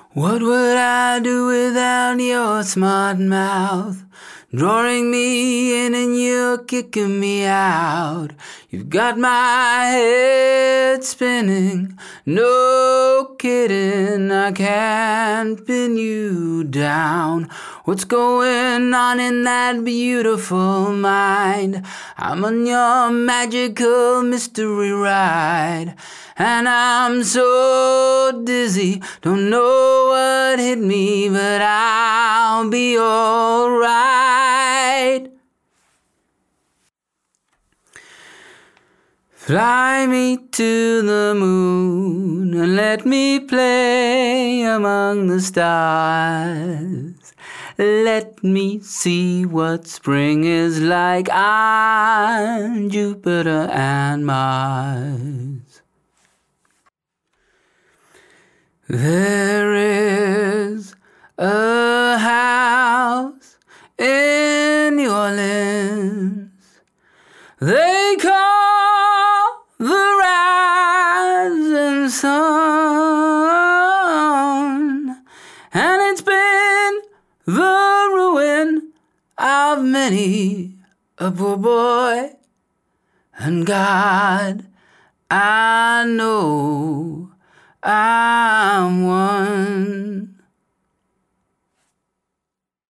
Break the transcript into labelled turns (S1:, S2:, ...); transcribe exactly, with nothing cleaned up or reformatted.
S1: What would I do without your smart mouth? Drawing me in and you're kicking me out. You've got my head spinning, no kidding, I can't pin you down. What's going on in that beautiful mind? I'm on your magical mystery ride, and I'm so dizzy, don't know what hit me, but I'll be alright. Fly me to the moon and let me play among the stars. Let me see what spring is like on Jupiter and Mars. There is a house in New Orleans they call the rising sun, and it's been the ruin of many a poor boy. And God, I know I'm one.